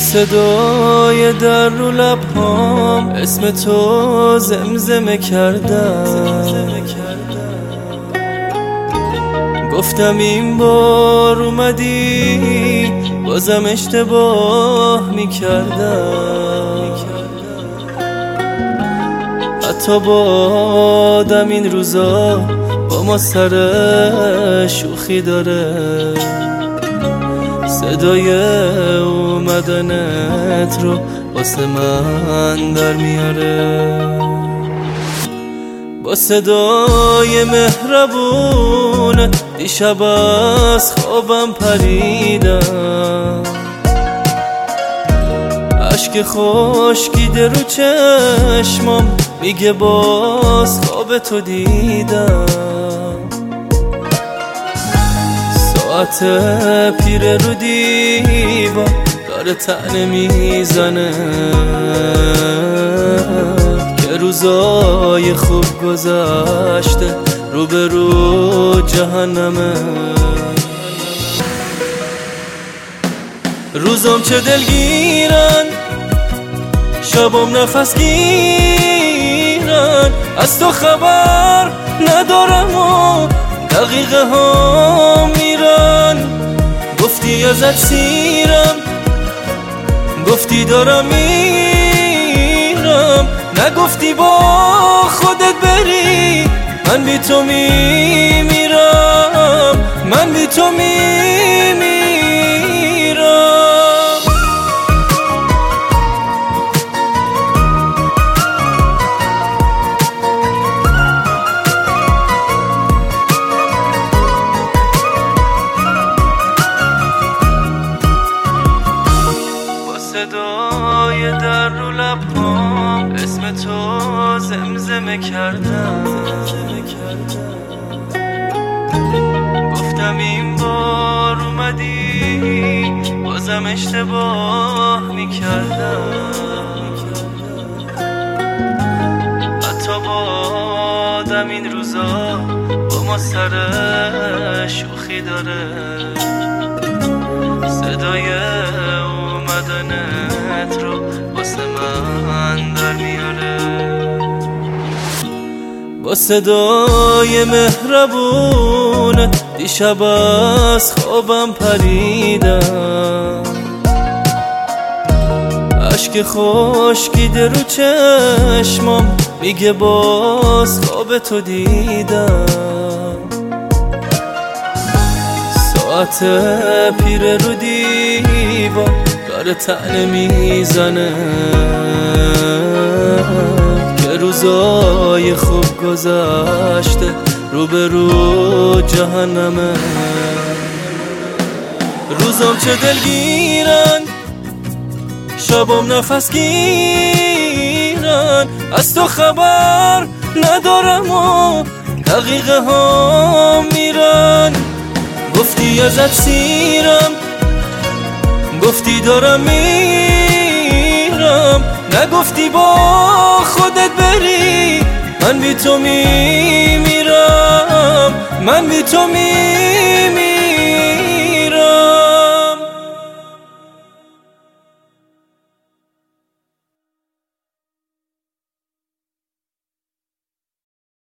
صدای در رو لبهام اسم تو زمزمه کردم، گفتم این بار اومدی بازم اشتباه میکردم. حتی با آدم این روزا با ما سر شوخی داره، صدای اومدنت رو واسه من در میاره. با صدای مهربونت دیشب از خوابم پریدم، اشک خشکیده رو چشمام میگه باز خواب تو دیدم. ساعت پیره رو دیوار داره طعنه میزنه که روزای خوب گذشته رو به رو جهنمه. روزام چه دلگیرن، شبام نفس گیرن، از تو خبر ندارم و دقیقه ها میرن. گفتی ازت سیرم، گفتی دارم میرم، نگفتی با خودت بری. من بی تو میمیرم، من بی تو میمیرم. صدای در رو لبهام اسم تو زمزمه کردم، گفتم این بار اومدی بازم اشتباه میکردم. حتی با آدم این روزا با ما سر شوخی داره، صدای اومدنت رو واسه من در میاره. با صدای مهربونت دیشب از خوابم پریدم، اشک خشکیده رو چشمام میگه باز خواب تو دیدم. ساعت پیره رو دیوار داره طعنه میزنه که روزای خوب گذشته رو به رو جهنمه. روزام چه دلگیرن، شبام نفس گیرن، از تو خبر ندارم و دقیقه ها میرن. گفتی ازت سیرم، گفتی دارم میرم، نگفتی با خودت بری. من بی تو میمیرم، من بی تو میمیرم.